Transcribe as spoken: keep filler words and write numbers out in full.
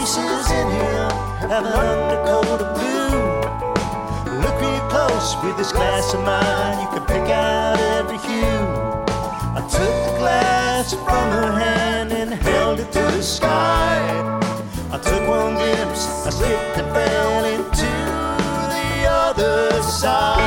faces in here have an undercoat of blue. Look real close with this glass of mine, you can pick out every hue. I took the glass from her hand and held it to the sky. I took one glimpse, I slipped and fell into the other side.